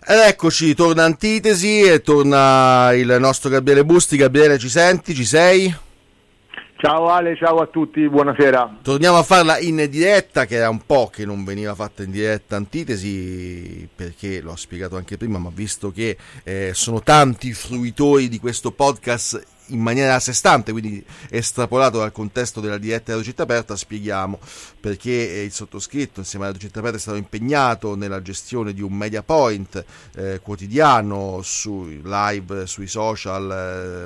Ed eccoci, torna Antitesi e torna il nostro Gabriele Busti. Gabriele, ci senti? Ci sei? Ciao Ale, ciao a tutti, buonasera. Torniamo a farla in diretta, che era un po' che non veniva fatta in diretta Antitesi, perché l'ho spiegato anche prima, ma visto che sono tanti i fruitori di questo podcast in maniera a sé stante, quindi estrapolato dal contesto della diretta della Città Aperta, spieghiamo perché il sottoscritto insieme alla Città Aperta è stato impegnato nella gestione di un media point quotidiano, sui live, sui social,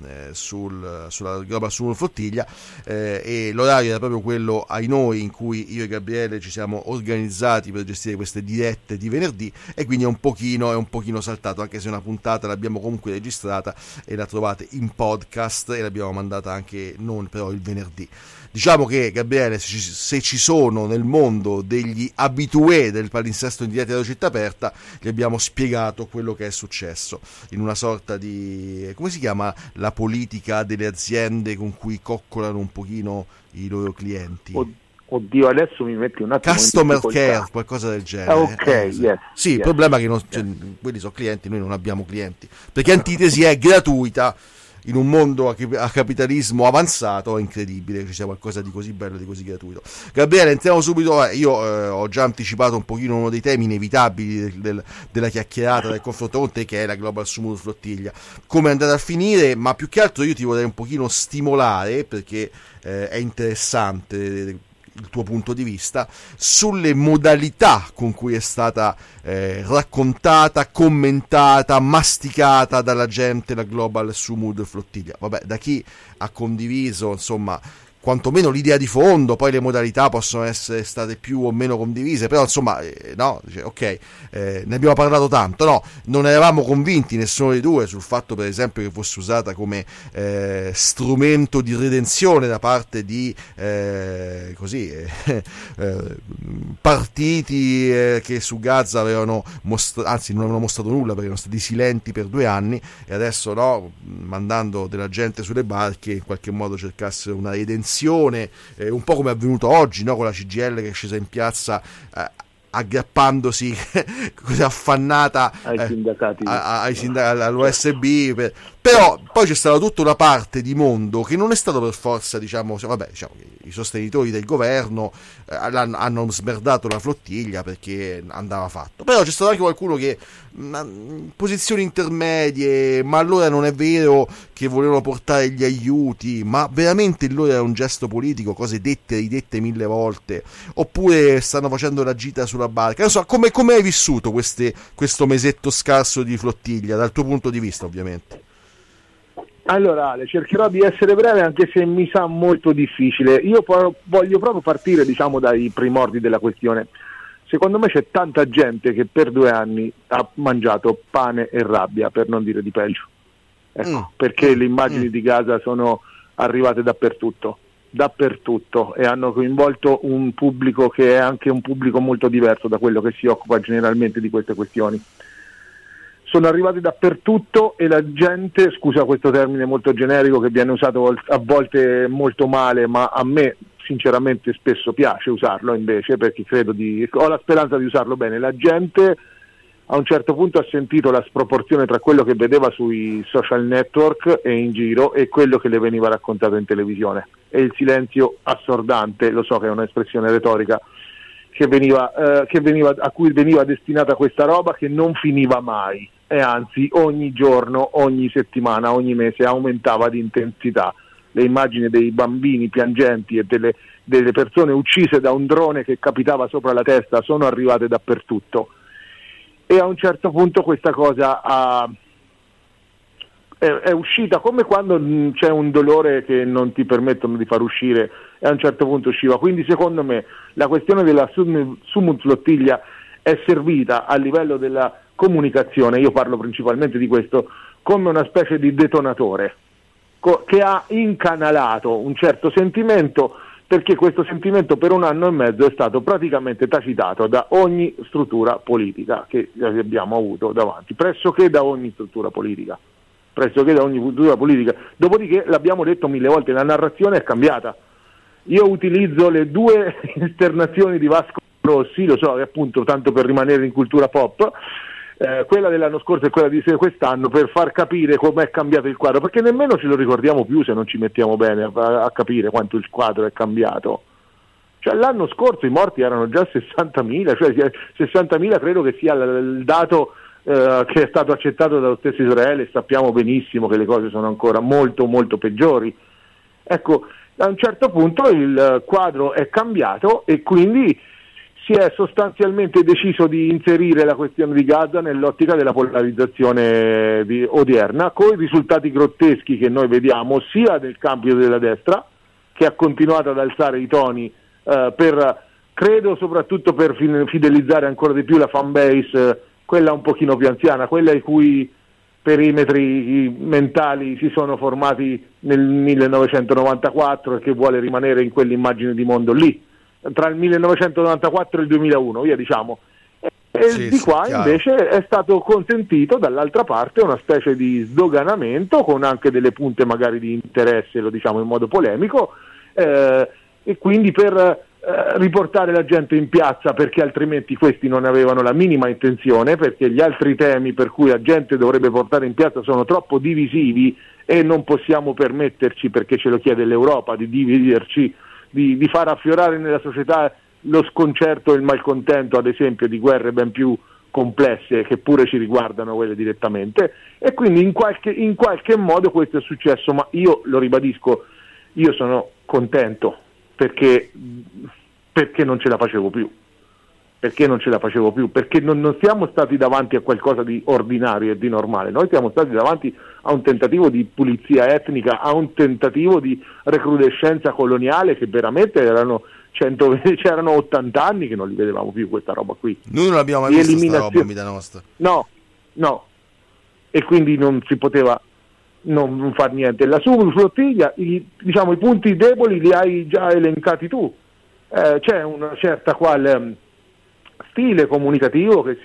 sulla Global Summer Flottiglia, e l'orario era proprio quello, ai noi, in cui io e Gabriele ci siamo organizzati per gestire queste dirette di venerdì, e quindi è un pochino saltato, anche se una puntata l'abbiamo comunque registrata e la trovate in podcast e l'abbiamo mandata anche non però il venerdì. Diciamo che, Gabriele, se ci sono nel mondo degli abitué del palinsesto in diretta della Città Aperta, gli abbiamo spiegato quello che è successo in una sorta di, come si chiama, la politica delle aziende con cui coccolano un pochino i loro clienti. Oddio, adesso mi metti un attimo Customer care, qualcosa del genere. Ok, yes. Sì, il problema è che quelli sono clienti, noi non abbiamo clienti, perché Antitesi è gratuita. In un mondo a capitalismo avanzato è incredibile che ci sia qualcosa di così bello e di così gratuito. Gabriele, entriamo subito. Io ho già anticipato un pochino uno dei temi inevitabili della chiacchierata, del confronto con te, che è la Global Summer Flottiglia. Come è andata a finire, ma più che altro io ti vorrei un pochino stimolare, perché è interessante il tuo punto di vista sulle modalità con cui è stata raccontata, commentata, masticata dalla gente la Global Summer Flottiglia. Vabbè, da chi ha condiviso, insomma, quantomeno l'idea di fondo, poi le modalità possono essere state più o meno condivise, però insomma, no, ok, ne abbiamo parlato tanto, no, non eravamo convinti nessuno dei due sul fatto, per esempio, che fosse usata come strumento di redenzione da parte di partiti che su Gaza avevano anzi non avevano mostrato nulla, perché erano stati silenti per 2 anni, e adesso, no, mandando della gente sulle barche, in qualche modo cercassero una redenzione, un po' come è avvenuto oggi, no, con la CGIL che è scesa in piazza aggrappandosi così affannata ai sindacati, all'USB, però poi c'è stata tutta una parte di mondo che non è stato per forza, diciamo che i sostenitori del governo hanno smerdato la flottiglia perché andava fatto, però c'è stato anche qualcuno che posizioni intermedie, ma allora non è vero che volevano portare gli aiuti, ma veramente il loro era un gesto politico, cose dette e ridette 1000 volte, oppure stanno facendo la gita sulla barca. Non so, come hai vissuto questo mesetto scarso di flottiglia, dal tuo punto di vista, ovviamente? Allora Ale, cercherò di essere breve, anche se mi sa molto difficile. Io voglio proprio partire, diciamo, dai primordi della questione. Secondo me c'è tanta gente che per 2 anni ha mangiato pane e rabbia, per non dire di peggio. Ecco, perché le immagini di Gaza sono arrivate dappertutto, e hanno coinvolto un pubblico che è anche un pubblico molto diverso da quello che si occupa generalmente di queste questioni. Sono arrivati dappertutto e la gente, scusa questo termine molto generico che viene usato a volte molto male, ma a me sinceramente spesso piace usarlo invece, perché ho la speranza di usarlo bene. La gente a un certo punto ha sentito la sproporzione tra quello che vedeva sui social network e in giro e quello che le veniva raccontato in televisione, e il silenzio assordante, lo so che è un'espressione retorica, a cui veniva destinata questa roba, che non finiva mai, e anzi ogni giorno, ogni settimana, ogni mese aumentava di intensità. Le immagini dei bambini piangenti e delle persone uccise da un drone che capitava sopra la testa sono arrivate dappertutto, e a un certo punto questa cosa è uscita, come quando c'è un dolore che non ti permettono di far uscire, e a un certo punto usciva. Quindi secondo me la questione della Summer Flottiglia è servita a livello della comunicazione, io parlo principalmente di questo, come una specie di detonatore che ha incanalato un certo sentimento, perché questo sentimento per 1 anno e mezzo è stato praticamente tacitato da ogni struttura politica che abbiamo avuto davanti, pressoché da ogni struttura politica. Dopodiché, l'abbiamo detto 1000 volte, la narrazione è cambiata. Io utilizzo le 2 esternazioni di Vasco Rossi, lo so che appunto, tanto per rimanere in cultura pop, quella dell'anno scorso e quella di quest'anno, per far capire com'è cambiato il quadro, perché nemmeno ce lo ricordiamo più se non ci mettiamo bene a capire quanto il quadro è cambiato. Cioè, l'anno scorso i morti erano già 60.000, cioè 60.000 credo che sia il dato che è stato accettato dallo stesso Israele. Sappiamo benissimo che le cose sono ancora molto molto peggiori. Ecco, a un certo punto il quadro è cambiato e quindi si è sostanzialmente deciso di inserire la questione di Gaza nell'ottica della polarizzazione odierna, con i risultati grotteschi che noi vediamo sia nel campo della destra, che ha continuato ad alzare i toni credo soprattutto per fidelizzare ancora di più la fan base, quella un pochino più anziana, quella i cui perimetri mentali si sono formati nel 1994 e che vuole rimanere in quell'immagine di mondo lì, tra il 1994 e il 2001, via diciamo. E di qua invece è stato consentito dall'altra parte una specie di sdoganamento, con anche delle punte magari di interesse, lo diciamo in modo polemico, e quindi per riportare la gente in piazza, perché altrimenti questi non avevano la minima intenzione, perché gli altri temi per cui la gente dovrebbe portare in piazza sono troppo divisivi e non possiamo permetterci, perché ce lo chiede l'Europa, di dividerci, di far affiorare nella società lo sconcerto e il malcontento, ad esempio, di guerre ben più complesse che pure ci riguardano quelle direttamente. E quindi in qualche modo questo è successo, ma io lo ribadisco, io sono contento perché non ce la facevo più, perché non siamo stati davanti a qualcosa di ordinario e di normale, noi siamo stati davanti a un tentativo di pulizia etnica, a un tentativo di recrudescenza coloniale, che veramente c'erano 80 anni che non li vedevamo più questa roba qui. Noi non l'abbiamo mai vista questa roba in vita nostra. No, e quindi non si poteva non far niente. La flottiglia, i punti deboli li hai già elencati tu. C'è una certa qual stile comunicativo che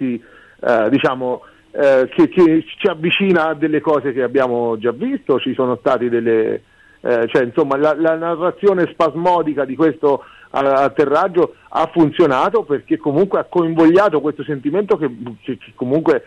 che ci avvicina a delle cose che abbiamo già visto. Ci sono stati la narrazione spasmodica di questo atterraggio ha funzionato, perché comunque ha coinvogliato questo sentimento che comunque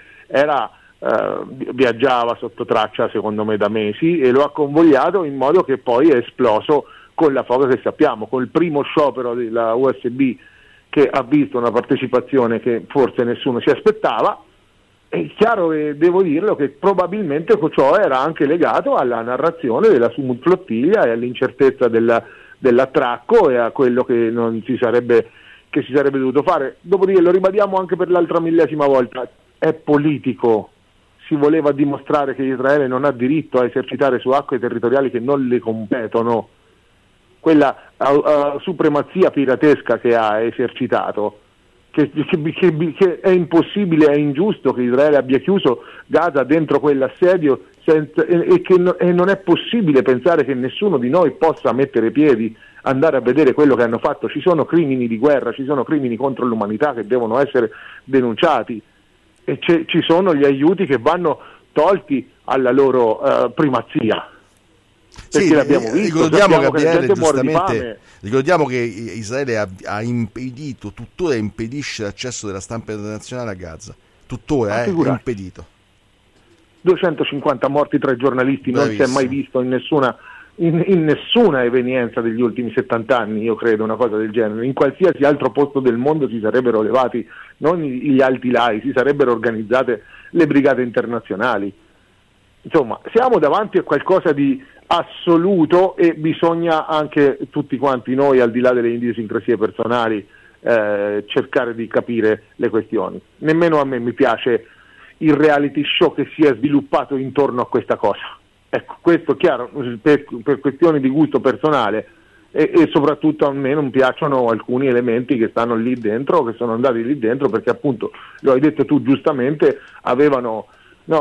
viaggiava sotto traccia secondo me da mesi, e lo ha convogliato in modo che poi è esploso con la foga che sappiamo, col primo sciopero della USB, che ha visto una partecipazione che forse nessuno si aspettava. È chiaro, e devo dirlo, che probabilmente ciò era anche legato alla narrazione della flottiglia e all'incertezza dell'attracco e a quello che si sarebbe dovuto fare. Dopodiché, lo ribadiamo anche per l'altra millesima volta, è politico. Si voleva dimostrare che Israele non ha diritto a esercitare su acque territoriali che non le competono. Quella supremazia piratesca che ha esercitato, che è impossibile, è ingiusto che Israele abbia chiuso Gaza dentro quell'assedio e non è possibile pensare che nessuno di noi possa mettere piedi, andare a vedere quello che hanno fatto. Ci sono crimini di guerra, ci sono crimini contro l'umanità che devono essere denunciati, e ci sono gli aiuti che vanno tolti alla loro primazia. Perché l'abbiamo visto, ricordiamo che Israele ha impedito, tuttora impedisce l'accesso della stampa internazionale a Gaza, tuttora è impedito. 250 morti tra i giornalisti. Bravissimo. Non si è mai visto in nessuna evenienza degli ultimi 70 anni, io credo, una cosa del genere. In qualsiasi altro posto del mondo si sarebbero levati non gli altilai, si sarebbero organizzate le brigate internazionali. Insomma, siamo davanti a qualcosa di assoluto, e bisogna anche tutti quanti noi, al di là delle idiosincrasie personali, cercare di capire le questioni. Nemmeno a me mi piace il reality show che si è sviluppato intorno a questa cosa. Ecco, questo chiaro, per questioni di gusto personale, e soprattutto a me non piacciono alcuni elementi che stanno lì dentro, che sono andati lì dentro, perché appunto, lo hai detto tu giustamente, avevano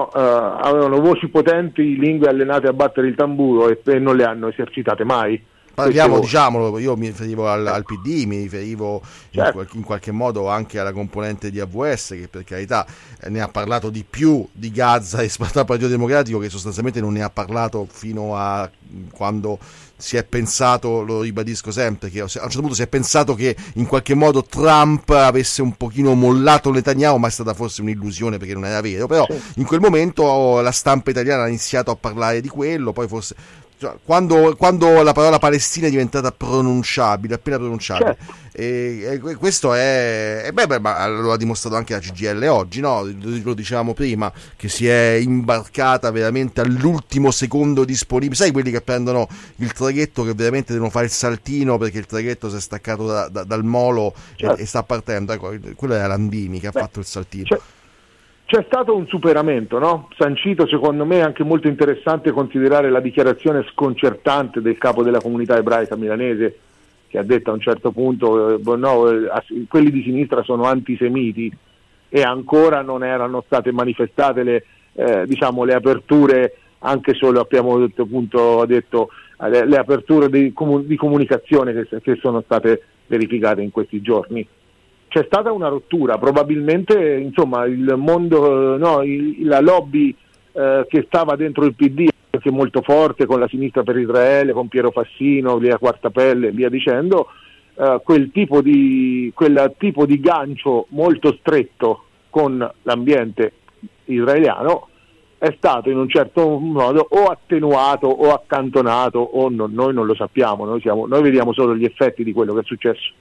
voci potenti, lingue allenate a battere il tamburo, e non le hanno esercitate mai. Parliamo, diciamolo, io mi riferivo al PD, mi riferivo in qualche modo anche alla componente di AVS, che per carità ne ha parlato di più di Gaza rispetto al Partito Democratico, che sostanzialmente non ne ha parlato fino a quando si è pensato, lo ribadisco sempre, che a un certo punto si è pensato che in qualche modo Trump avesse un pochino mollato Netanyahu, ma è stata forse un'illusione perché non era vero, però in quel momento la stampa italiana ha iniziato a parlare di quello, poi forse quando la parola Palestina è diventata pronunciabile, appena pronunciabile, e questo ma lo ha dimostrato anche la CGIL oggi, no? Lo dicevamo prima, che si è imbarcata veramente all'ultimo secondo disponibile, sai, quelli che prendono il traghetto, che veramente devono fare il saltino perché il traghetto si è staccato dal molo e sta partendo, ecco, quello era Landini che ha fatto il saltino. C'è stato un superamento, no? Sancito, secondo me, è anche molto interessante considerare la dichiarazione sconcertante del capo della comunità ebraica milanese, che ha detto a un certo punto quelli di sinistra sono antisemiti, e ancora non erano state manifestate le aperture, anche solo abbiamo detto le aperture di comunicazione che sono state verificate in questi giorni. C'è stata una rottura, probabilmente, insomma, il mondo, la lobby che stava dentro il PD, che è molto forte, con la Sinistra per Israele, con Piero Fassino, Lia Quartapelle e via dicendo, quel tipo di gancio molto stretto con l'ambiente israeliano è stato in un certo modo o attenuato o accantonato, o noi non lo sappiamo, noi vediamo solo gli effetti di quello che è successo.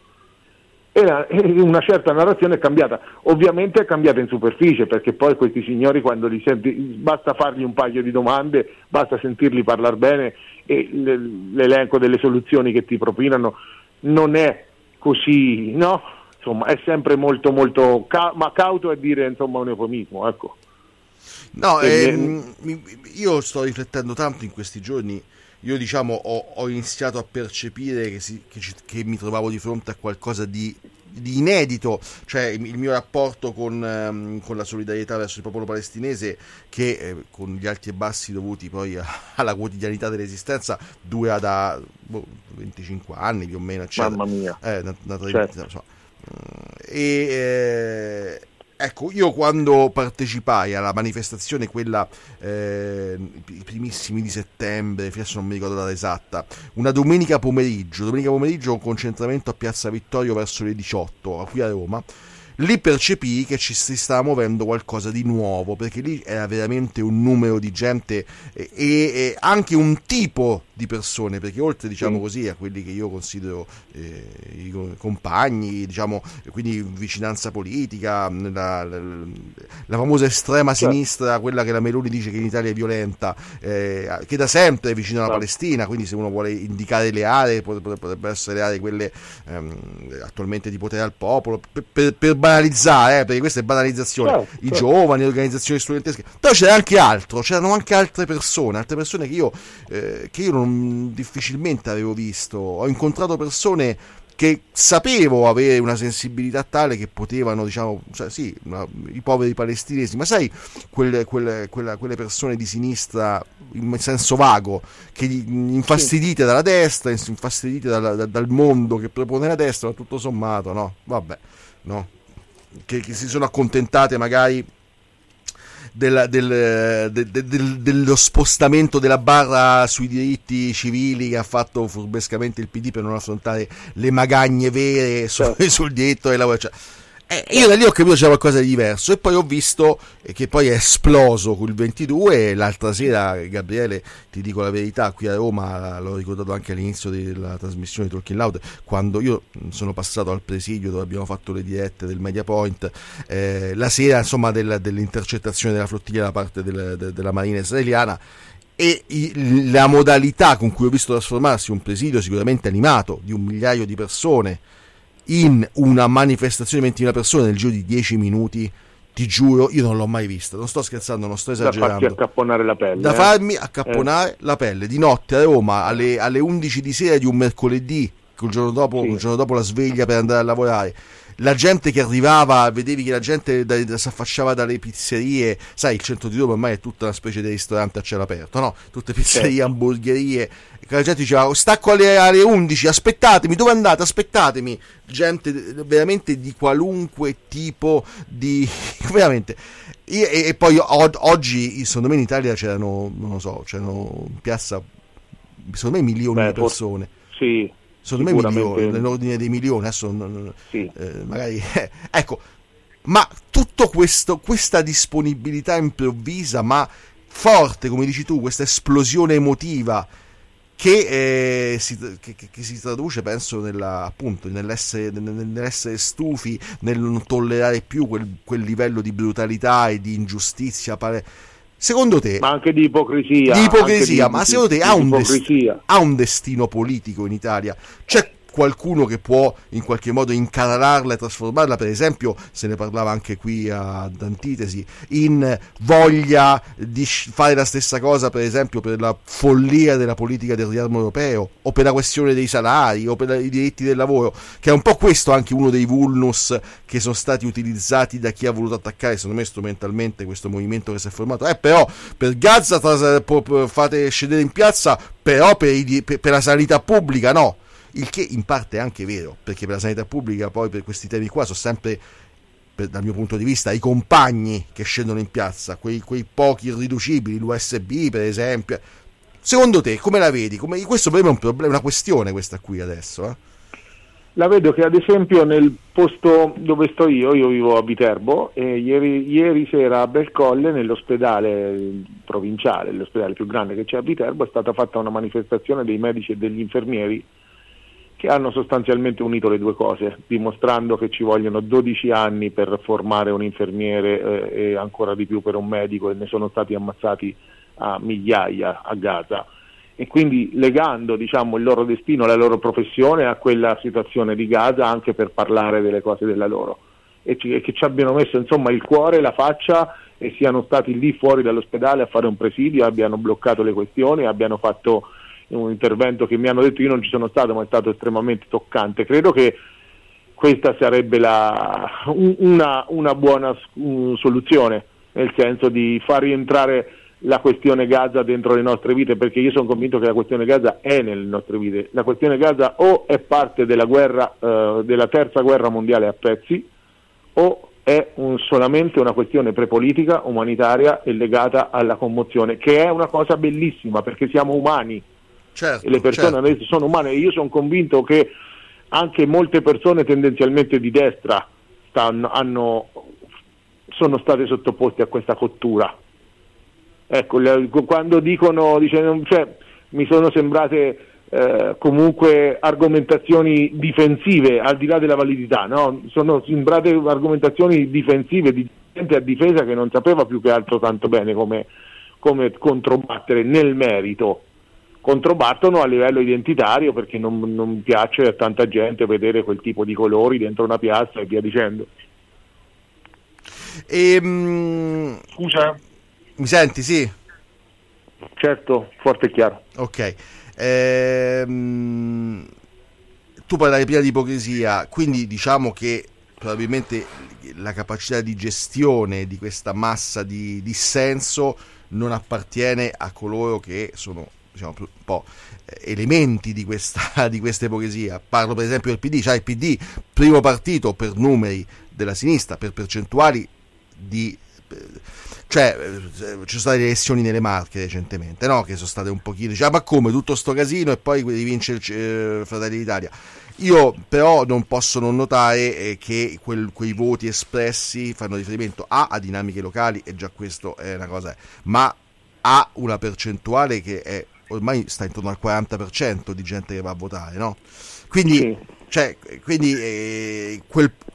Una certa narrazione è cambiata, ovviamente è cambiata in superficie, perché poi questi signori, quando li senti, basta fargli un paio di domande, basta sentirli parlare bene, e l'elenco delle soluzioni che ti propinano non è così, no? Insomma, è sempre molto molto ma cauto a dire, insomma, un eufemismo, ecco. No, io sto riflettendo tanto in questi giorni. Io ho iniziato a percepire che mi trovavo di fronte a qualcosa di inedito, cioè il mio rapporto con la solidarietà verso il popolo palestinese, che con gli alti e bassi dovuti poi alla quotidianità dell'esistenza dura da 25 anni più o meno, eccetera. Mamma mia. Ecco, io quando partecipai alla manifestazione, quella i primissimi di settembre, adesso non mi ricordo la data esatta, una domenica pomeriggio, un concentramento a Piazza Vittorio verso le 18, qui a Roma, lì percepii che ci si stava muovendo qualcosa di nuovo, perché lì era veramente un numero di gente e anche un tipo di persone, perché oltre, così, a quelli che io considero i compagni, quindi vicinanza politica, la famosa estrema sinistra, quella che la Meloni dice che in Italia è violenta, che da sempre è vicino alla Palestina, quindi se uno vuole indicare le aree potrebbero essere le aree quelle attualmente di potere al popolo, per banalizzare, perché questa è banalizzazione, i giovani, le organizzazioni studentesche, però c'erano anche altre persone che io non difficilmente avevo visto. Ho incontrato persone che sapevo avere una sensibilità tale che potevano, i poveri palestinesi, ma sai, quelle persone di sinistra in senso vago, che infastidite dalla destra, infastidite dal mondo che propone la destra, ma tutto sommato, che si sono accontentate magari dello spostamento della barra sui diritti civili che ha fatto furbescamente il PD per non affrontare le magagne vere sul diritto del lavoro. Io da lì ho capito c'era qualcosa di diverso, e poi ho visto che poi è esploso col 22, e l'altra sera, Gabriele, ti dico la verità, qui a Roma, l'ho ricordato anche all'inizio della trasmissione di Talking Loud, quando io sono passato al presidio dove abbiamo fatto le dirette del Media Point, la sera, insomma, dell'intercettazione della flottiglia da parte della Marina israeliana, e la modalità con cui ho visto trasformarsi un presidio sicuramente animato di 1 migliaio di persone in una manifestazione di 20.000 persone nel giro di 10 minuti, ti giuro, io non l'ho mai vista, non sto scherzando, non sto esagerando. Da farti accapponare la pelle. Da farmi accapponare la pelle, di notte a Roma, alle 11 di sera di un mercoledì, il giorno dopo la sveglia per andare a lavorare. la gente che arrivava, vedevi che la gente si affacciava dalle pizzerie, sai, il centro di Roma ormai è tutta una specie di ristorante a cielo aperto, no? Tutte pizzerie, hamburgerie, che la gente diceva stacco alle 11, aspettatemi, dove andate? Aspettatemi, gente veramente di qualunque tipo di veramente. E poi oggi secondo me in Italia c'erano, non lo so, c'erano in piazza secondo me milioni di persone. Sì, secondo me milioni, nell'ordine dei milioni, adesso sì. Magari ecco, ma tutto questa disponibilità improvvisa ma forte, come dici tu, questa esplosione emotiva che si traduce, penso, appunto nell'essere stufi, nel non tollerare più quel livello di brutalità e di ingiustizia, secondo te, ma anche di ipocrisia, ma secondo te ha un destino politico in Italia? C'è qualcuno che può in qualche modo incanalarla e trasformarla, per esempio se ne parlava anche qui ad Antitesi, in voglia di fare la stessa cosa, per esempio per la follia della politica del riarmo europeo, o per la questione dei salari, o per i diritti del lavoro, che è un po' questo anche uno dei vulnus che sono stati utilizzati da chi ha voluto attaccare, secondo me strumentalmente, questo movimento che si è formato. Però per Gaza fate scendere in piazza, però per la sanità pubblica no. Il che in parte è anche vero, perché per la sanità pubblica poi per questi temi qua sono sempre, dal mio punto di vista, i compagni che scendono in piazza, quei pochi irriducibili, l'USB per esempio. Secondo te come la vedi? Questo per me è un problema, una questione questa qui adesso? La vedo che ad esempio nel posto dove sto io vivo a Viterbo, e ieri sera a Belcolle, nell'ospedale provinciale, l'ospedale più grande che c'è a Viterbo, è stata fatta una manifestazione dei medici e degli infermieri che hanno sostanzialmente unito le due cose, dimostrando che ci vogliono 12 anni per formare un infermiere e ancora di più per un medico, e ne sono stati ammazzati a migliaia a Gaza, e quindi legando, diciamo, il loro destino, la loro professione a quella situazione di Gaza, anche per parlare delle cose della loro, e che ci abbiano messo insomma il cuore, la faccia, e siano stati lì fuori dall'ospedale a fare un presidio, abbiano bloccato le questioni, abbiano fatto un intervento che mi hanno detto, io non ci sono stato, ma è stato estremamente toccante. Credo che questa sarebbe una buona soluzione, nel senso di far rientrare la questione Gaza dentro le nostre vite, perché io sono convinto che la questione Gaza è nelle nostre vite. La questione Gaza o è parte della guerra, della terza guerra mondiale a pezzi, o è solamente una questione prepolitica, umanitaria e legata alla commozione, che è una cosa bellissima, perché siamo umani. Certo, e le persone adesso sono umane, e io sono convinto che anche molte persone tendenzialmente di destra sono state sottoposte a questa cottura. Ecco, quando mi sono sembrate comunque argomentazioni difensive, al di là della validità, no? Sono sembrate argomentazioni difensive di gente a difesa che non sapeva più che altro tanto bene come controbattere nel merito. Controbattono a livello identitario, perché non piace a tanta gente vedere quel tipo di colori dentro una piazza e via dicendo. Scusa? Mi senti? Sì? Certo, forte e chiaro. Ok. Tu parlavi prima di ipocrisia, quindi diciamo che probabilmente la capacità di gestione di questa massa di dissenso non appartiene a coloro che sono, diciamo, un po' elementi di questa ipocrisia. Parlo per esempio del PD, cioè il PD, primo partito per numeri della sinistra, per percentuali cioè ci sono state le elezioni nelle Marche recentemente, no? Che sono state un pochino, ma come tutto sto casino e poi rivince Fratelli d'Italia. Io però non posso non notare che quei voti espressi fanno riferimento a dinamiche locali, e già questo è una cosa, ma ha una percentuale che è ormai sta intorno al 40% di gente che va a votare, no? Quindi, sì.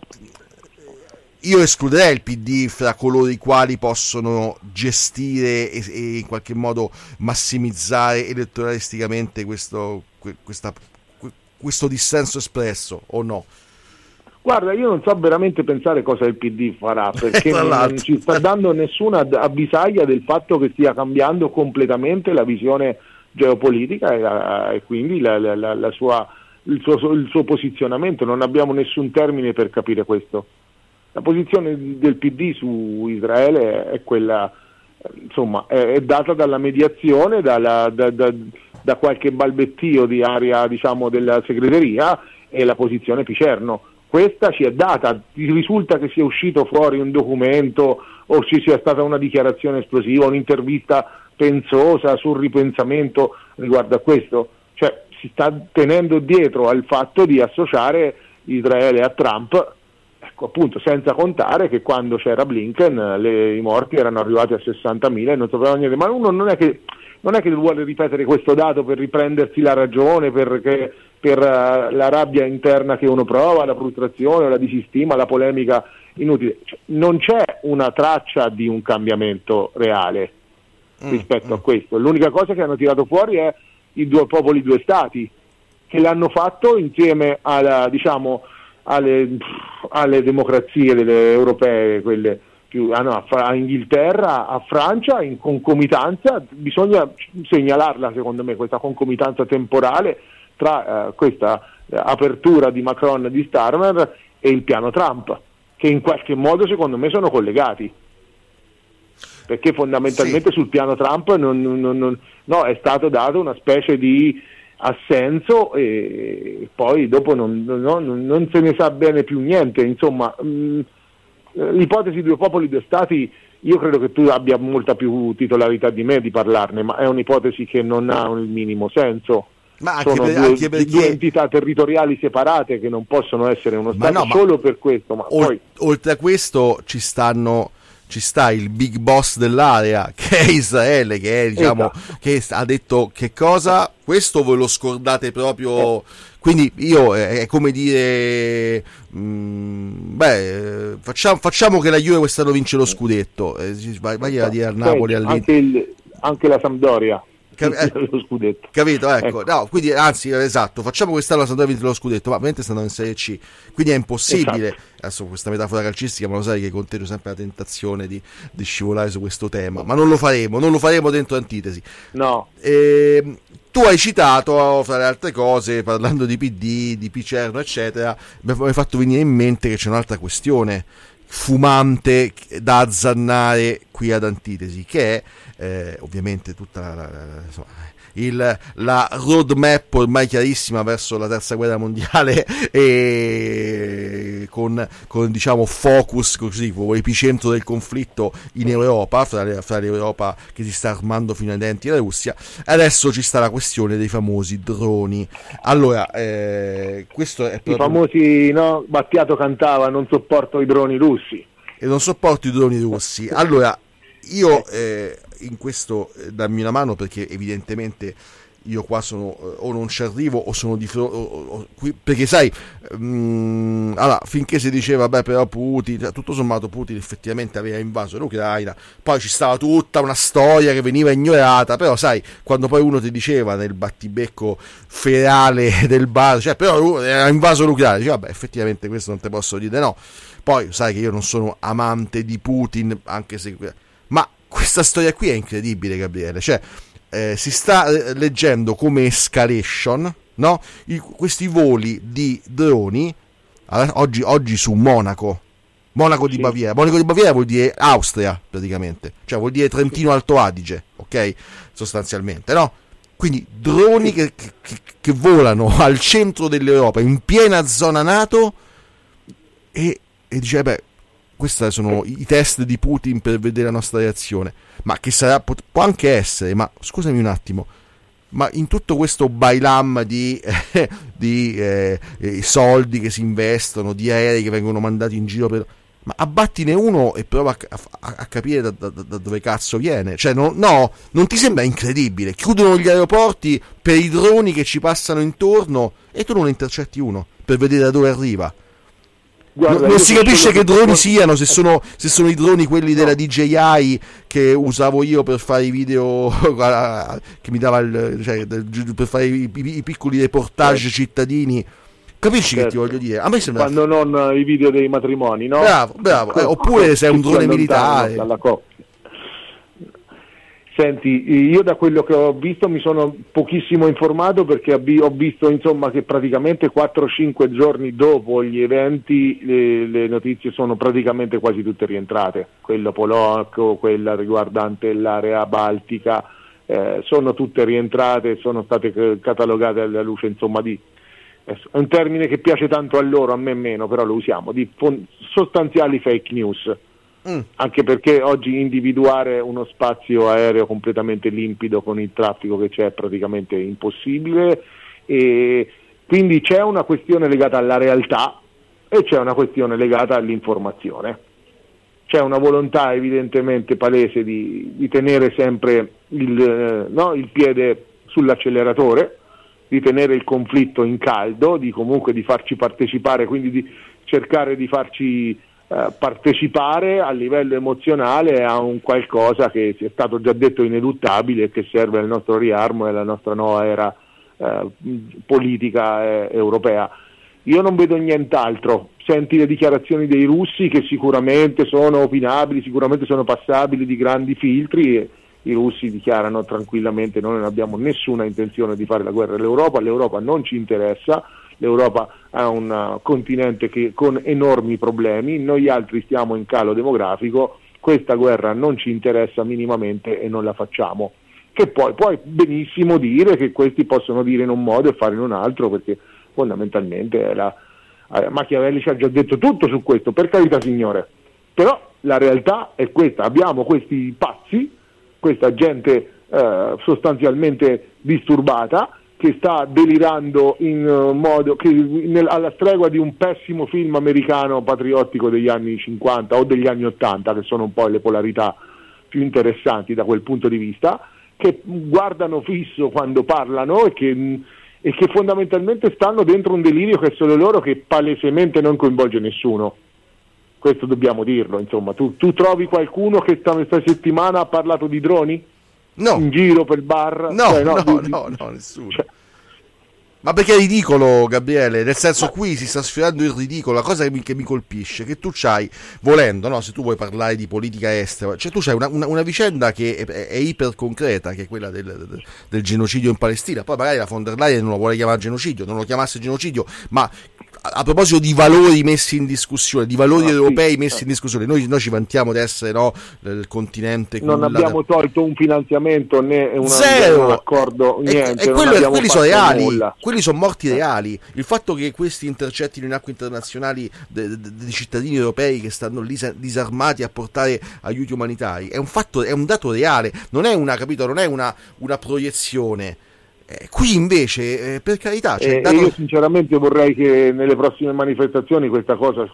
Io escluderei il PD fra coloro i quali possono gestire e in qualche modo massimizzare elettoralisticamente questo dissenso espresso, o no? Guarda, io non so veramente pensare cosa il PD farà, perché non ci sta dando nessuna avvisaglia del fatto che stia cambiando completamente la visione geopolitica e quindi la sua il suo posizionamento, non abbiamo nessun termine per capire questo. La posizione del PD su Israele è quella, insomma, è data dalla mediazione, da qualche balbettio di aria, diciamo, della segreteria, e la posizione Picerno. Questa ci è data, risulta che sia uscito fuori un documento o ci sia stata una dichiarazione esplosiva, un'intervista pensosa sul ripensamento riguardo a questo, cioè si sta tenendo dietro al fatto di associare Israele a Trump, ecco, appunto, senza contare che quando c'era Blinken i morti erano arrivati a 60.000 e non sapevano niente, ma uno non è che vuole ripetere questo dato per riprendersi la ragione, per la rabbia interna che uno prova, la frustrazione, la disistima, la polemica inutile. Cioè, non c'è una traccia di un cambiamento reale rispetto a questo. L'unica cosa che hanno tirato fuori è i due popoli, due stati, che l'hanno fatto insieme alle democrazie delle europee, quelle più a Inghilterra, a Francia, in concomitanza. Bisogna segnalarla, secondo me, questa concomitanza temporale tra questa apertura di Macron e di Starmer e il piano Trump, che in qualche modo secondo me sono collegati, perché fondamentalmente sul piano Trump è stato dato una specie di assenso e poi dopo non se ne sa bene più niente. Insomma, l'ipotesi due popoli, due stati, io credo che tu abbia molta più titolarità di me di parlarne, ma è un'ipotesi che non ha il minimo senso. Ma sono anche perché due entità territoriali separate che non possono essere uno Stato solo per questo. Ma poi, oltre a questo ci sta il big boss dell'area, che è Israele, che è, diciamo, che ha detto che cosa, questo voi lo scordate proprio. Quindi io è come dire, facciamo che la Juve quest'anno vince lo scudetto, vai a dire al Napoli, anche la Sampdoria. Lo scudetto, capito? Ecco. No, quindi anzi, esatto, facciamo quest'anno la Sampdoria vince lo scudetto, ma veramente stanno in Serie C, quindi è impossibile. Esatto. Adesso questa metafora calcistica, ma lo sai che con te c'è sempre la tentazione di scivolare su questo tema, ma non lo faremo dentro Antitesi. No. Tu hai citato, fra le altre cose, parlando di PD, di Picerno, eccetera, mi hai fatto venire in mente che c'è un'altra questione fumante da azzannare qui ad Antitesi, che è ovviamente tutta la roadmap ormai chiarissima verso la terza guerra mondiale, e con diciamo focus così, epicentro del conflitto in Europa, fra l'Europa che si sta armando fino ai denti la Russia. Adesso ci sta la questione dei famosi droni. Allora, questo è proprio... I famosi, no? Battiato cantava: non sopporto i droni russi. E non sopporto i droni russi. Allora, io in questo dammi una mano, perché evidentemente io qua sono o non ci arrivo o sono di fronte, perché sai, allora, finché si diceva vabbè, però Putin, tutto sommato Putin effettivamente aveva invaso l'Ucraina, poi ci stava tutta una storia che veniva ignorata, però sai, quando poi uno ti diceva nel battibecco ferale del bar, cioè però ha invaso l'Ucraina, dice vabbè, effettivamente questo non te posso dire no. Poi sai che io non sono amante di Putin, anche se... Ma questa storia qui è incredibile, Gabriele. Cioè, si sta leggendo come escalation, no? Questi voli di droni, oggi su Monaco di Baviera. Monaco di Baviera vuol dire Austria, praticamente. Cioè, vuol dire Trentino Alto Adige, ok? Sostanzialmente, no? Quindi droni che volano al centro dell'Europa, in piena zona NATO, e dice, beh, questi sono i test di Putin per vedere la nostra reazione. Ma che sarà, può anche essere, ma scusami un attimo, ma in tutto questo bailam di soldi che si investono, di aerei che vengono mandati in giro ma abbattine uno e prova a capire da dove cazzo viene. Cioè, non ti sembra incredibile? Chiudono gli aeroporti per i droni che ci passano intorno e tu non intercetti uno per vedere da dove arriva. Guarda, non si capisce che droni siano, se sono i droni quelli della DJI che usavo io per fare i video, che mi dava per fare i piccoli reportage cittadini. Capisci che ti voglio dire? A me sembra... Quando non i video dei matrimoni, no? Bravo. Oppure se è un drone militare. Senti, io da quello che ho visto mi sono pochissimo informato, perché ho visto insomma che praticamente 4-5 giorni dopo gli eventi le notizie sono praticamente quasi tutte rientrate, quella polacco, quella riguardante l'area baltica, sono tutte rientrate, sono state catalogate alla luce insomma di, è un termine che piace tanto a loro, a me meno, però lo usiamo, di sostanziali fake news. Anche perché oggi individuare uno spazio aereo completamente limpido con il traffico che c'è è praticamente impossibile, e quindi c'è una questione legata alla realtà e c'è una questione legata all'informazione. C'è una volontà evidentemente palese di tenere sempre il piede sull'acceleratore, di tenere il conflitto in caldo, di comunque di farci partecipare, quindi di cercare di farci partecipare a livello emozionale a un qualcosa che è stato già detto ineluttabile e che serve al nostro riarmo e alla nostra nuova era politica europea. Io non vedo nient'altro. Senti le dichiarazioni dei russi che sicuramente sono opinabili, sicuramente sono passabili di grandi filtri, e i russi dichiarano tranquillamente: noi non abbiamo nessuna intenzione di fare la guerra all'Europa, l'Europa non ci interessa, l'Europa è un continente con enormi problemi, noi altri stiamo in calo demografico, questa guerra non ci interessa minimamente e non la facciamo. Che poi puoi benissimo dire che questi possono dire in un modo e fare in un altro, perché fondamentalmente Machiavelli ci ha già detto tutto su questo, per carità signore, però la realtà è questa: abbiamo questi pazzi, questa gente sostanzialmente disturbata, che sta delirando in modo che alla stregua di un pessimo film americano patriottico degli anni 50 o degli anni 80, che sono un po' le polarità più interessanti da quel punto di vista, che guardano fisso quando parlano e che fondamentalmente stanno dentro un delirio che è solo loro, che palesemente non coinvolge nessuno. Questo dobbiamo dirlo, insomma. Tu trovi qualcuno che questa settimana ha parlato di droni? No. In giro per bar? No, nessuno. Ma perché è ridicolo, Gabriele? Nel senso, qui si sta sfidando il ridicolo. La cosa che mi colpisce è che tu c'hai, volendo, no? Se tu vuoi parlare di politica estera, cioè tu c'hai una vicenda che è iper concreta, che è quella del genocidio in Palestina. Poi magari la von der Leyen non lo vuole chiamare genocidio, non lo chiamasse genocidio, ma a proposito di valori messi in discussione, di valori europei messi in discussione, noi ci vantiamo di essere, no, il continente. Non abbiamo tolto un finanziamento né un accordo, niente. E quelli sono reali, quelli sono morti reali. Il fatto che questi intercettino in acque internazionali dei cittadini europei che stanno lì disarmati a portare aiuti umanitari è un fatto, è un dato reale, non è una proiezione. Qui invece, per carità, io sinceramente vorrei che nelle prossime manifestazioni questa cosa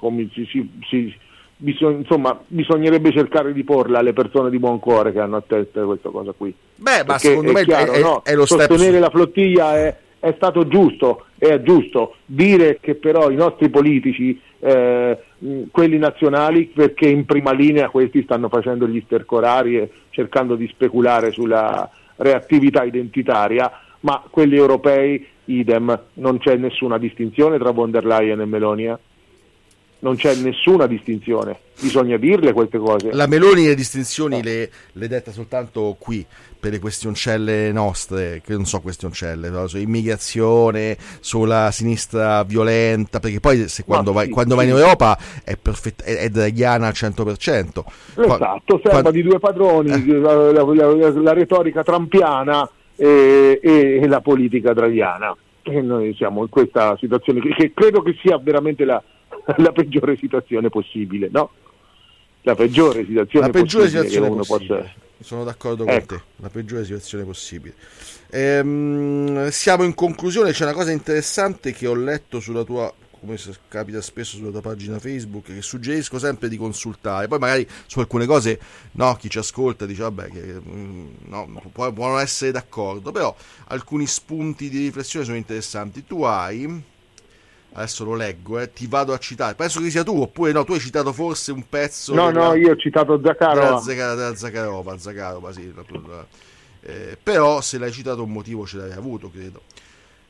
bisognerebbe cercare di porla alle persone di buon cuore che hanno a testa questa cosa qui. Beh, ma secondo me chiaro, è lo step. Sostenere la flottiglia è stato giusto, è giusto. Dire che però i nostri politici, quelli nazionali, perché in prima linea questi stanno facendo gli stercorari e cercando di speculare sulla reattività identitaria, ma quelli europei idem, non c'è nessuna distinzione tra von der Leyen e Meloni, non c'è nessuna distinzione, bisogna dirle queste cose. La Meloni le distinzioni le detta soltanto qui, per le questioncelle nostre, che non so questioncelle, no? Su immigrazione, sulla sinistra violenta, perché poi quando vai in Europa è draghiana al 100%. Esatto, serva di due padroni, la retorica trampiana e la politica draghiana. E noi siamo in questa situazione che credo che sia veramente la peggiore situazione possibile, no? La peggiore situazione possibile che uno possa... Sono d'accordo con te, la peggiore situazione possibile. Siamo in conclusione. C'è una cosa interessante che ho letto sulla tua, come capita spesso sulla tua pagina Facebook, che suggerisco sempre di consultare. Poi magari su alcune cose, no, chi ci ascolta dice vabbè che può non essere d'accordo, però alcuni spunti di riflessione sono interessanti. Tu hai, adesso lo leggo, ti vado a citare, penso che sia tu, oppure no, tu hai citato forse un pezzo io ho citato Zakharova, della Zakharova, sì, però se l'hai citato un motivo ce l'hai avuto, credo.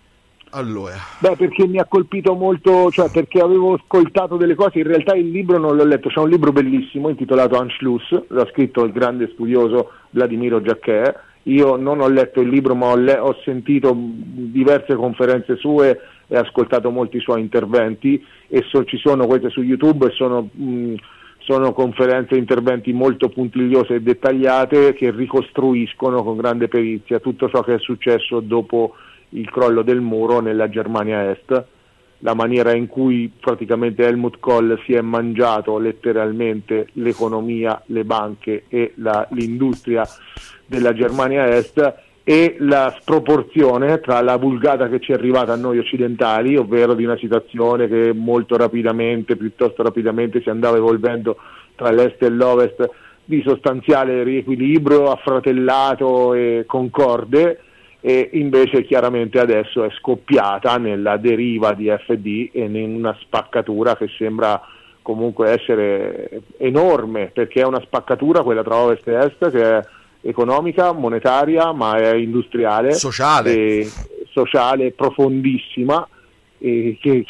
Allora. Beh, perché mi ha colpito molto, cioè perché avevo ascoltato delle cose, in realtà il libro non l'ho letto, c'è un libro bellissimo intitolato Anschluss, l'ha scritto il grande studioso Vladimiro Jacquet. Io non ho letto il libro, ma ho sentito diverse conferenze sue e ascoltato molti suoi interventi, e ci sono queste su YouTube, e sono conferenze e interventi molto puntigliose e dettagliate che ricostruiscono con grande perizia tutto ciò che è successo dopo il crollo del muro nella Germania Est, la maniera in cui praticamente Helmut Kohl si è mangiato letteralmente l'economia, le banche e l'industria della Germania Est, e la sproporzione tra la vulgata che ci è arrivata a noi occidentali, ovvero di una situazione che piuttosto rapidamente si andava evolvendo tra l'Est e l'Ovest, di sostanziale riequilibrio, affratellato e concorde, e invece chiaramente adesso è scoppiata nella deriva di FD e in una spaccatura che sembra comunque essere enorme, perché è una spaccatura quella tra Ovest e Est che è economica, monetaria, ma è industriale, sociale, profondissima, e che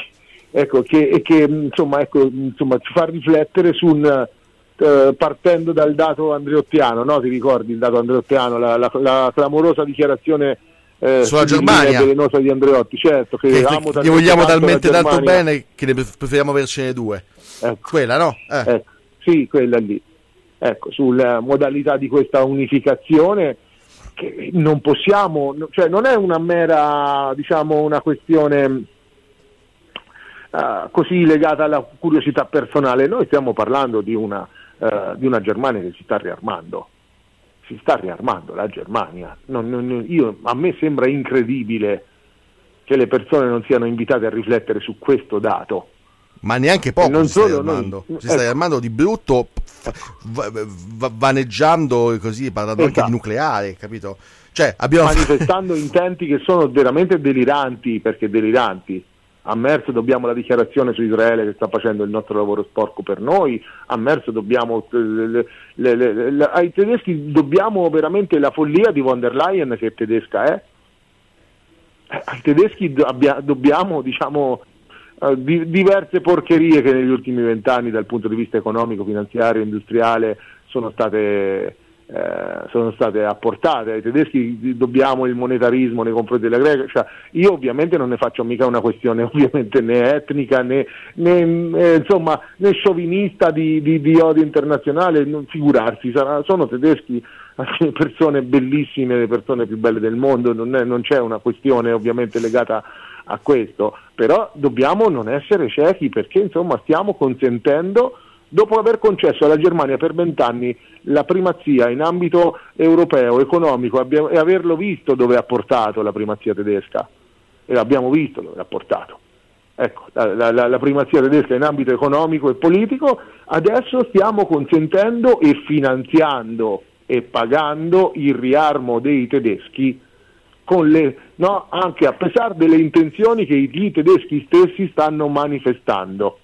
ci fa riflettere su partendo dal dato andreottiano, no? Ti ricordi il dato andreottiano, la clamorosa dichiarazione sulla Germania velenosa di Andreotti, certo, che gli vogliamo talmente tanto bene che ne preferiamo avercene due, ecco. Quella no? Ecco, sì, quella lì, ecco, sulla modalità di questa unificazione, che non possiamo, cioè non è una mera, diciamo, una questione così legata alla curiosità personale. Noi stiamo parlando di una Germania che si sta riarmando la Germania. A me sembra incredibile che le persone non siano invitate a riflettere su questo dato. Ma neanche poco si sta riarmando di brutto, vaneggiando così, parlando anche di nucleare, capito? Cioè, manifestando intenti che sono veramente deliranti, perché deliranti. A Merz dobbiamo la dichiarazione su Israele che sta facendo il nostro lavoro sporco per noi, a Merz dobbiamo ai tedeschi dobbiamo veramente la follia di von der Leyen, che è tedesca, ai tedeschi dobbiamo, diciamo, diverse porcherie che negli ultimi 20 anni dal punto di vista economico, finanziario, industriale sono state apportate. Ai tedeschi dobbiamo il monetarismo nei confronti della Grecia. Cioè, io ovviamente non ne faccio mica una questione ovviamente né etnica né sciovinista di odio internazionale, non figurarsi, sono tedeschi, persone bellissime, le persone più belle del mondo, non c'è una questione ovviamente legata a questo, però dobbiamo non essere ciechi, perché insomma stiamo consentendo, dopo aver concesso alla Germania per 20 anni la primazia in ambito europeo, economico, e averlo visto dove ha portato la primazia tedesca, e l'abbiamo visto dove ha portato. Ecco, la primazia tedesca in ambito economico e politico, adesso stiamo consentendo e finanziando e pagando il riarmo dei tedeschi, anche a pesar delle intenzioni che i tedeschi stessi stanno manifestando.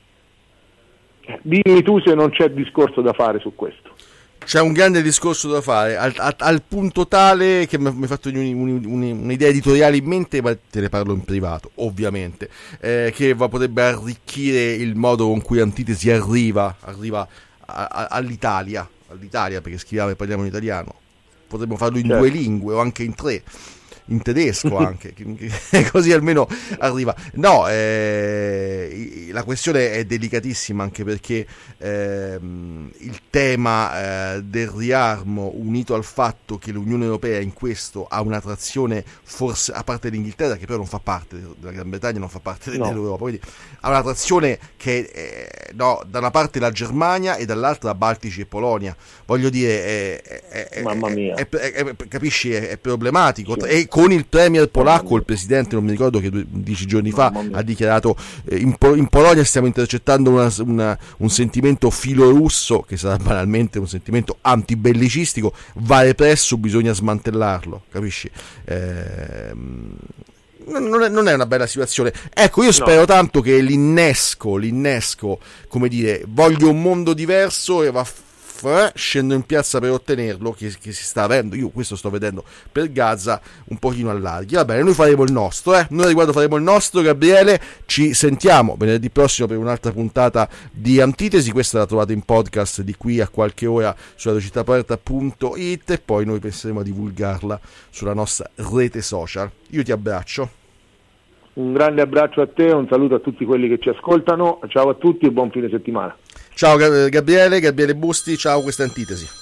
Dimmi tu se non c'è discorso da fare su questo. C'è un grande discorso da fare, al punto tale che mi hai fatto un'idea editoriale in mente, ma te ne parlo in privato, ovviamente, che potrebbe arricchire il modo con cui Antitesi arriva all'Italia, perché scriviamo e parliamo in italiano. Potremmo farlo in 2 lingue o anche in 3. In tedesco anche, così almeno arriva. No, la questione è delicatissima, anche perché il tema del riarmo, unito al fatto che l'Unione Europea in questo ha una trazione, forse a parte l'Inghilterra, che però non fa parte della Gran Bretagna, non fa parte dell'Europa, quindi ha una trazione che da una parte la Germania e dall'altra Baltici e Polonia. Voglio dire, mamma mia, capisci, è problematico. Sì. E con il premier polacco, il presidente, non mi ricordo, che 10 giorni fa ha dichiarato in Polonia stiamo intercettando un sentimento filorusso, che sarà banalmente un sentimento antibellicistico, va represso, bisogna smantellarlo, capisci? Non è una bella situazione. Ecco, io spero tanto che l'innesco, come dire, voglio un mondo diverso, e va Kiev, scendo in piazza per ottenerlo, che si sta avendo, io questo sto vedendo per Gaza, un pochino allarghi. Va bene, noi faremo il nostro, noi a riguardo faremo il nostro. Gabriele, ci sentiamo venerdì prossimo per un'altra puntata di Antitesi. Questa la trovate in podcast di qui a qualche ora su radiocittaaperta.it, e poi noi penseremo a divulgarla sulla nostra rete social. Io ti abbraccio. Un grande abbraccio a te, un saluto a tutti quelli che ci ascoltano, ciao a tutti e buon fine settimana. Ciao Gabriele Busti, ciao, questa è Antitesi.